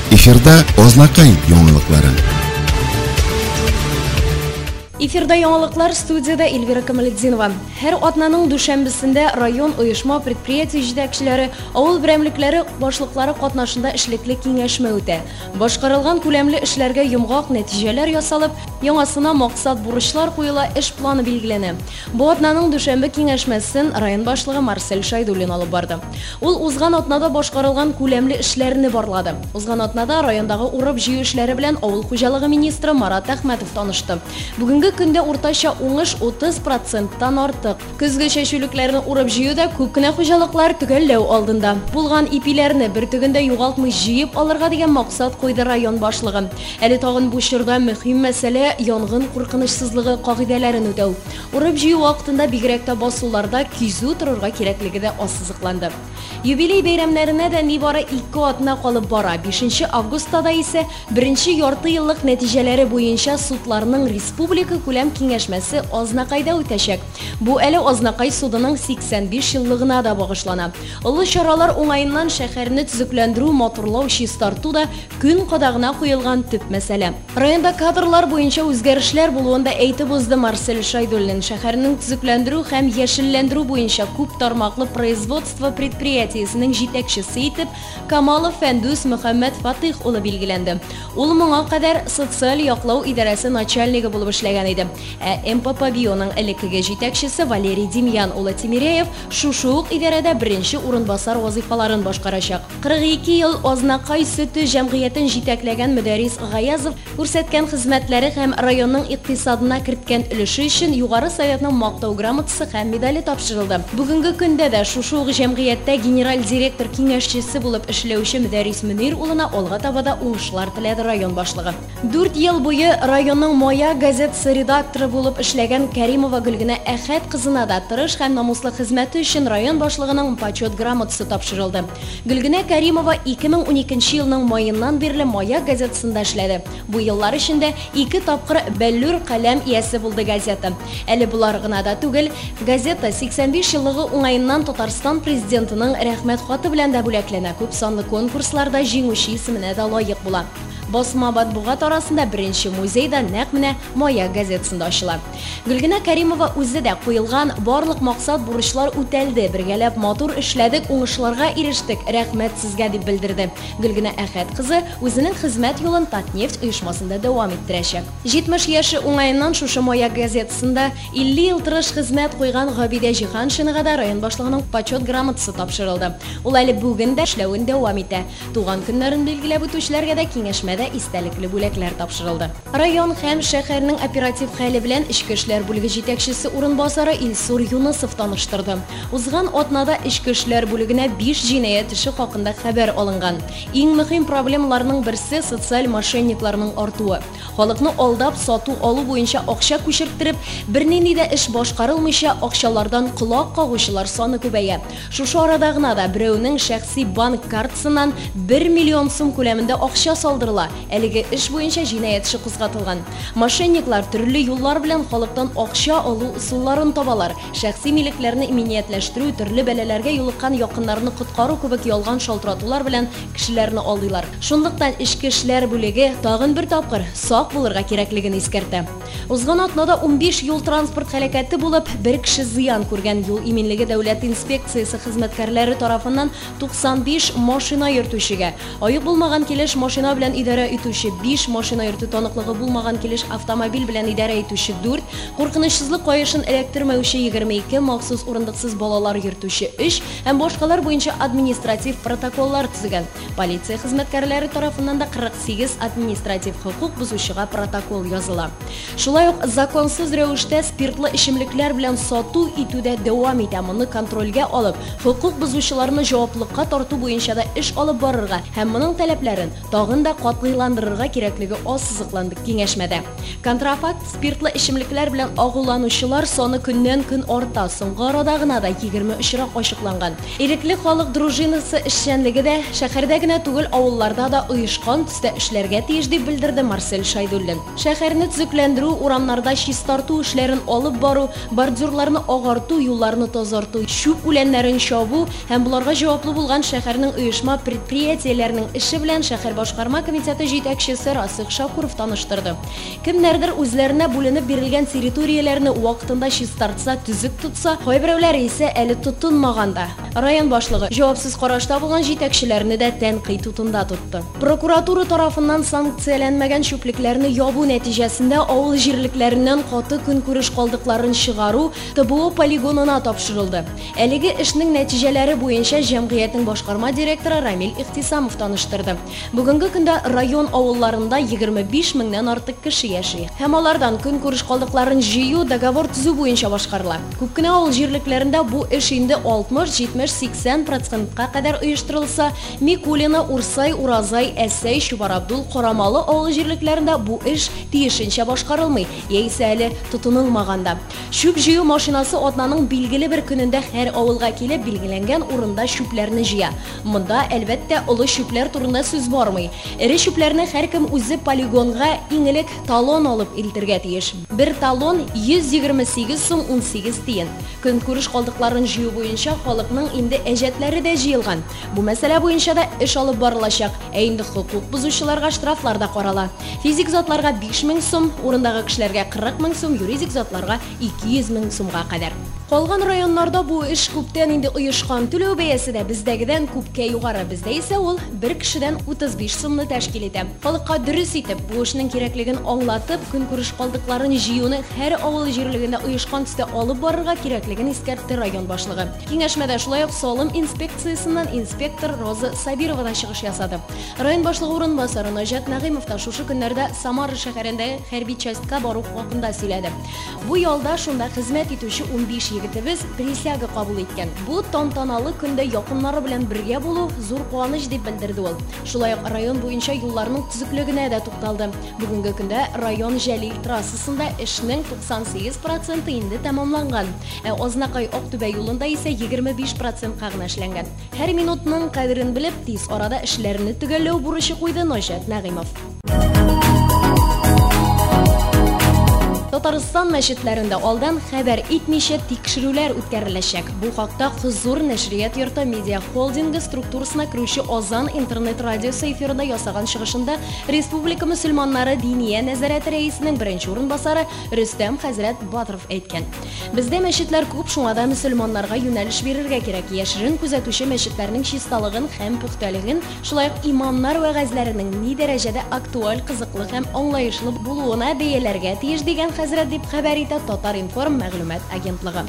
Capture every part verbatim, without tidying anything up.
Эфирда Ознакай яңалыклары. Эфирда яңалыклар, студияда Эльвира Камалетдинова. Һәр атнаның дүшәмбесендә район оешма предприятие җитәкчеләре, авыл берәмлекләре башлыклары катнашында эшлекле киңәшмә үтә. Башкарылган күләмле эшләргә йомгак нәтиҗәләр ясалып, яңасына максат бурычлар куела, эш планы билгеләнә. Бу атнаның дүшәмбе киңәшмәсен район башлыгы Марсель Шайдуллин алып барды. Ул узган атнада башкарылган күләмле эшләрне барлады. Узган атнада райондагы урып җыю эшләре белән авыл хуҗалыгы министры Марат Әхмәтов танышты. Бүгенге көндә уртача уңыш утыз проценттан артык. Көзге чәчүлекләрне урып җыюда күп кенә хуҗалыклар төгәлләү алдында. Булган ипиләрне бер төгендә югалтмый җыеп алырга дигән максат куйды район башлыгы. Әле тагын бу чорда мөһим мәсьәлә янгын куркынычсызлыгы кагыйдәләрен үтәү. Урып җыю вакытында бигрәк тә басуларда кизү торырга кирәклеге дә ассызыкланды. Юбилей бәйрәмнәренә дә нибары ике атна калып бара. бишенче августта исә беренче ярты еллык нәтиҗәләре буенча судларның республика күләм киңәшмәсе Азнакайда үтәчәк. Бу әле Азнакай судының сиксән биш еллыгына да багышлана. Олы чаралар уңаеннан шәһәрне төзекләндерү, моторлау, чистарту да көн кадагына куелган төп мәсьәлә. Районда кадрлар буенча үзгәрешләр булуында әйтеп узды Марсель Шайдуллин. Шәһәрнең төзекләндерү һәм яшелләндерү буенча күп тармаклы производство предприятиесенең җитәкчесе итеп Камалов Фәндүс Мөхәммәд Фатих улы билгеләнде. Ул моңа кадәр социаль яклау идарәсе начальнигы булып эшләгән иде. Ә эм пэ пэ бионың элеккеге җитәкчесе Валерий Демьян улы Тимиряев шушы ук идарәдә беренче урынбасар вазифаларын башкарачак. кырык ике ел Азнакай сөте җәмгыятен җитәкләгән Мөдәрис Гаязов күрсәткән хезмәтләре һәм районның икътисадына керткән өлеше өчен югары советның мактау грамотасы һәм медале тапшырылды. Бүгенге көндә дә шушы ук җәмгыятьтә генераль директор киңәшчесе булып эшләүче Мөдәрис Мөнир улына алга табада уңышлар теләде район башлыгы. дүрт ел буе районның Моя газетасы редакторы булып эшләгән Кәримова Гөлгенә Әхәт кызына да тырыш һәм намуслы хезмәте өчен район башлыгының почет грамотасы тапшырылды. Гөлгенә Кәримова ике мең уникенче елның маеннан бирле Моя газетасында эшләде. Бу еллар эчендә ике тапкыр Бәллүр каләм иясе булды газета. Әле булар гына да түгел, газета сиксән биш еллыгы уңаеннан Татарстан президентының рәхмәт хаты белән дә бүләкләнә. Күп санлы конкурсларда җиңүче исеменә дә лаек була. Басма матбугат арасында беренче музейда нәкъ менә Моя газетасында ачыла. Гөлгенә Кәримова үзе дә куелган барлык максат бурычлар үтәлде. Бергәләп матур эшләдек, уңышларга ирештек. Рәхмәт сезгә дип белдерде. Гөлгенә Әхәт кызы үзенең хезмәт юлын Татнефть оешмасында дәвам иттерәчәк. җитмеш яше уңаеннан шушы Моя газетасында илле ел тырыш хезмәт куйган Габидә Җиһаншинага да район башлыгының почет грамотасы тапшырылды. Ул әле бүген дә эшләвен дәвам итә. Туган көннәрен билгеләп үтүчеләргә дә киңәшмә истәлекле бүләкләр тапшырылды. Район һәм шәһәрнең оператив хәле белән Ичке эшләр бүлеге җитәкчесе урынбасары Илсур Юнысов таныштырды. Узган атнада Ичке эшләр бүлегенә биш җинаять эше хакында хәбәр алынган. Иң мөһим проблемаларның берсе социаль мошенникларның артуы. Халыкны алдап сату алу буенча акча күчертереп, бернинди дә эш башкарылмыйча акчалардан колак кагучылар саны күбәя. Шушы арада гына да берәүнең шәхси банк картасыннан бер миллион сум күләмендә акча салдырыла. Әлеге эш буенча җинаять эше кузгатылган. Мошенниклар төрле юллар белән халыктан акча алу усулларын табалар. Шәхси милекләрне иминиятләштерү, төрле бәләләргә юлыккан якыннарны коткару кебек ялган шалтыратулар белән кешеләрне алдылар. Шунлыктан Ичке эшләр бүлеге тагын бер тапкыр сак булырга кирәклеген искәртә. Узган атнада ун биш юл транспорт һәлакәте булып, бер кеше зыян күргән. Юл иминлеге дәүләт инспекциясе хезмәткәрләре тарафыннан туксан биш машина йөртүчегә, аяк булмаган килеш машина белән идарә итүче биш, машина йөртү таныклыгы булмаган килеш автомобиль белән идарә итүче дүрт, куркынычсызлык каешын эләктермәүче егерме ике, махсус урындыксыз балалар йөртүче өч һәм башкалар буенча административ протоколлар төзегән. Полиция хезмәткәрләре тарафыннан да кырык сигез административ хокук бузучыга протокол языла. Шулай ук законсыз рәвештә спиртлы эчемлекләр белән сату итүдә дәвам итә. Моны контрольгә алып, хокук бузучыларны җаваплылыкка тарту буенча да эш алып барырга һәм моның таләпләрен тагын да катлы агыйландырырга кирәклеге ассызыкланды киңәшмәдә. Контрафакт, спиртлы эчемлекләр белән агуланучылар саны көннән көн арта, соңгы арада гына да егерме очрак ачыкланган. Ирекле халык дружинасы эшчәнлеге дә шәһәрдә генә түгел, авылларда да оешкан төстә эшләргә тиеш дип белдерде Марсель Шайдуллин. Шәһәрне төзекләндерү, урамнарда чистарту эшләрен алып бару, бордюрларны агарту, юлларны тазарту, чүп үләннәрен чабу һәм буларга җаваплы булган шәһәрнең оешма предприятиеләренең эше белән шәһәр башкарма комитеты җитәкчесе Расих Шакуров таныштырды. Кемнәрдер үзләренә бүленеп бирелгән территорияләрне вакытында чистартса, төзек тутса, кайберәүләре исә әле тотынмаганда. Район башлыгы җавапсыз карашта булган җитәкчеләрне дә тәнкыйть тутында тотты. Прокуратура тарафыннан санкцияләнмәгән чүплекләрне ябу нәтиҗәсендә авыл җирлекләреннән каты көнкүреш калдыкларын чыгару Т Б О полигонына тапшырылды. Әлеге эшнең нәтиҗәләре буенча җәмгыятьнең башкарма директоры Рамил Ихтисамов таныштырды. Бүгенге көндә район авылларында егерме биш меңнән артык кеше яши. Һәм алардан көнкүреш калдыкларын җыю, договор төзү буенча башкарыла. Күп кенә авыл җирлекләрендә бу эш инде алтмыш, җитмеш, сиксән процентка кадәр оештырылса, Микулина, Урсай, Уразай, Әсәй, Чубарабдул, Карамалы авыл җирлекләрендә бу эш тиешенчә башкарылмый, яисә әле тотынылмаганда. Чүп җыю машинасы атнаның билгеле бер көнендә һәр авылга килеп билгеләнгән урында чүпләрне җыя. Монда әлбәттә олы чүпләр турында сүз бармый. Эре чүпләрне һәркем үзе полигонга иң элек талон алып илтергә тиеш. Бер талон йөз егерме сигез сум ун сигез тиен. Көнкүреш калдыкларын җыю буенча халыкның инде әҗәтләре дә җыелган. Бу мәсьәлә буенча да эш алып барылачак. Ә инде хукук бузучыларга штрафлар да карала. Физик затларга биш мең сум, урындагы кешеләргә кырык мең сум, юридик затларга ике йөз мең сумга кадәр. Калган районнарда бу эш күптән инде оешкан. Түләү бәясе дә бездәгедән күпкә югары. Бездә исә ул бер кешедән утыз биш сумны тәшкил итә. Халыкка дөрес итеп, бу эшнең кирәклеген аңлатып, көнкүреш калдыкларын җыюны һәр авыл җирлегендә оешкан төстә алып барырга кирәклеген искәртте район башлыгы. Киңәшмәдә шулай ук салым инспекциясыннан инспектор Роза Сабирова да чыгыш ясады. Район башлыгы урынбасары Наҗат Нәгыймов та шушы көннәрдә Самара шәһәрендәге хәрби частька бару хакында сөйләде. Бу ялда шунда хезмәт итүче ун биш егетебез присяга кабул иткән. Бу тантаналы көндә якыннары белән бергә булу зур куаныч дип белдерде ул. Шулай ук район буенча юлларның төзеклегенә дә тукталды. Бүгенге көндә район Җәлил трассасында эшнең туксан сигез проценты инде тәмамланган. Ә Азнакай Актүбә юлында исә егерме биш процентка гына эшләнгән. Һәр минутның кадерен белеп, тиз арада эшләрне төгәлләү бурычы куйды Наҗат Нәгыймов. Татарстан мәчетләрендә алдан хәбәр итмичә тикшерүләр үткәреләчәк. Бу хакта Хозур нәшрият йорты медиа холдинги структурасына керүче Озан интернет радиосы эфирында ясаган чыгышында Республика мөселманнары диния нәзарәте рәисенең беренче урынбасары Рөстәм хәзрәт Батыров әйткән. Бездә мәчетләр күп, шуңа да мөселманнарга юнәлеш бирергә кирәк. Яшерен күзәтүче мәчетләрнең чисталыгын һәм пөхтәлеген, шулай ук имамнар вәгазьләренең ни дәрәҗәдә актуаль, кызыклы һәм аңлаешлы булуына бәяләргә тиеш дигән хәзрәт дип хәбәр итә Татар информ мәгълүмат агентлыгы.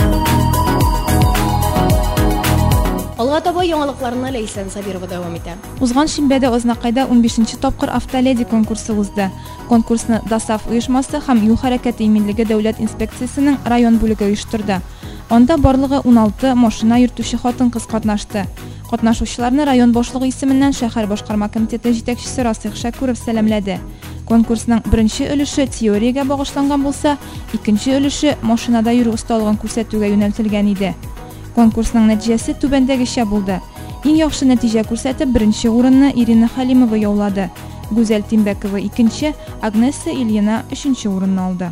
Алга таба яңалыкларны Ләйсән Сабирова дәвам итә. Узган шимбәдә Азнакайда ун бишенче тапкыр автоледи конкурсы узды. Конкурсны Дасаф оешмасы һәм юл хәрәкәте иминлеге дәүләт инспекциясенең район бүлеге оештырды. Анда барлыгы ун алты машина йөртүче хатын-кыз катнашты. Катнашучыларны район башлыгы исеменнән шәһәр башкарма комитеты җитәкчесе Расих Шакуров сәламләде. Конкурсның беренче өлеше теориягә багышланган булса, икенче өлеше машинада йөрү осталыгын күрсәтүгә юнәлтелгән иде. Конкурсның нәтиҗәсе түбәндәгечә булды. Иң яхшы нәтиҗә күрсәтеп, беренче урынны Ирина Халимова яулады. Гүзәл Тимбәкова икенче, Агнеса Ильина өченче урынны алды.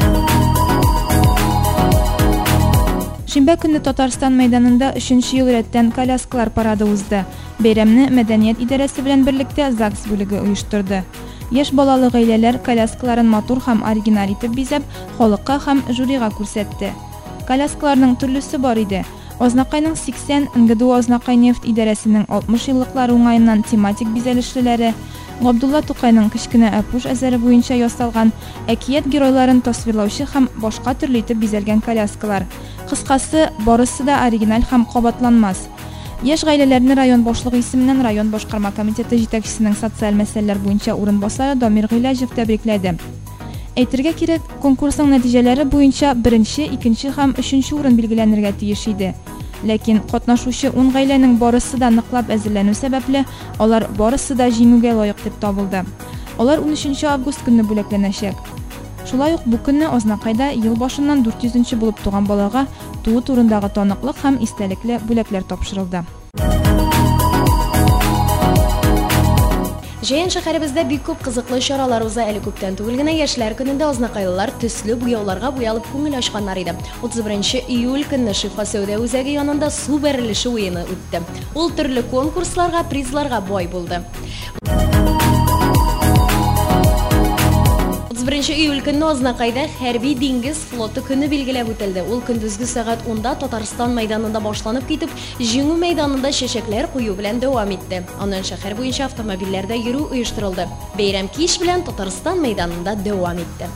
Шимбә көнне Татарстан мәйданында өченче ел рәттән коляскалар парады узды. Бәйрәмне мәдәният идарәсе белән берлектә ЗАГС бүлеге оештырды. Яшь балалы гаиләләр коляскаларын матур һәм оригинал итеп бизәп, халыкка һәм жюрига күрсәтте. Коляскаларның төрлесе бар иде. Азнакайның сиксән, НГДУ Азнакай нефть идарәсенең алтмыш еллыклар уңаеннан тематик бизәлешлеләре, Габдулла Тукайның кечкенә әпүш әзәре буенча ясалган, әкият геройларын тасвирлаучы һәм башка төрле итеп бизәлгән коляскалар. Кыскасы, барысы да оригинал һәм кабатланмас. Яшь гаиләләрне район башлыгы исеменнән район башкарма комитеты җитәкчесенең социаль мәсьәләләр буенча урынбасары Дамир Гыйләҗев тәбрикләде. Әйтергә кирәк, конкурсның нәтиҗәләре буенча беренче, икенче һәм өченче урын билгеләнергә тиеш иде. Ләкин катнашучы ун гаиләнең барысы да ныклап әзерләнү сәбәпле, алар барысы да җиңүгә лаек дип табылды. Алар унөченче август көнне бүләкләнәчәк. Шулай ук бу көнне Азнакайда ел башыннан дүрт йөзенче булып туган балага туу турындагы таныклык һәм истәлекле бүләкләр тапшырылды. Җәен шәһәребездә бик күп кызыклы чаралар уза, әле күптән түгел генә яшьләр көнендә азнакайлылар төсле буяуларга буялып күңел ачканнар иде. утыз беренче июль көнне Шифа сәүдә үзәге янында су бәрелеше уены үтте. Ул төрле конкурсларга, призларга бай булды. утыз беренче июль көнне Азнакайда хәрби диңгез флоты көне билгеләп үтелде. Ул көндезге сәгать унда Татарстан мәйданында башланып китеп, җиңү мәйданында чәчәкләр кую белән дәвам итте. Аннан шәһәр буенча автомобильләрдә йөрү оештырылды. Бәйрәм кич белән Татарстан мәйданында дәвам итте.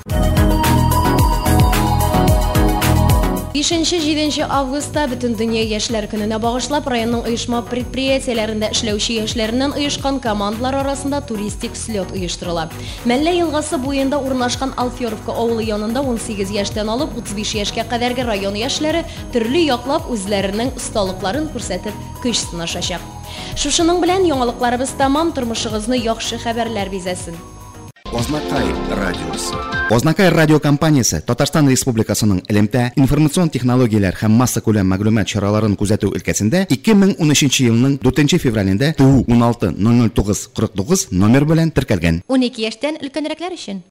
бишенче-җиденче августта бөтен дөнья яшьләр көненә багышлап районның оешма предприятиеләрендә эшләүче яшьләреннән оешкан командалар арасында туристик слет оештырыла. Мәллә елгасы буенда урнашкан Алферовка авылы янында ун сигез яшьтән алып утыз биш яшькә кадәрге район яшьләре төрле яклап үзләренең осталыкларын күрсәтеп көч сынашачак. Шушының белән яңалыкларыбыз тәмам, тормышыгызны яхшы хәбәрләр бизәсен. Ознакай радиосы. Ознакай радиокомпаниясе Татарстан Республикасының элемтә, информацион технологияләр һәм масса күләм мәгълүмат чараларын күзәтү өлкәсендә ике мең унөченче елның дүртенче февралендә ТУ ун алты ноль ноль тугыз кырык тугыз номер белән теркәлгән. унике яшьтән өлкәнрәкләр өчен.